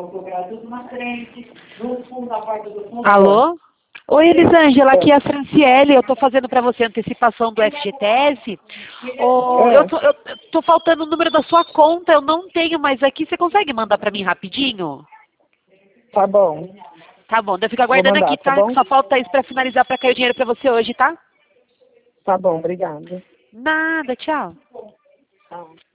Alô? Oi, Elisângela, aqui é a Franciele, eu tô fazendo para você a antecipação do FGTS. Eu tô faltando o número da sua conta, eu não tenho mais aqui, você consegue mandar para mim rapidinho? Tá bom. Tá bom, eu fico aguardando mandar, aqui, tá? tá bom? Só falta isso para finalizar, para cair o dinheiro para você hoje, tá? Tá bom, obrigada. Nada, tchau. Tchau.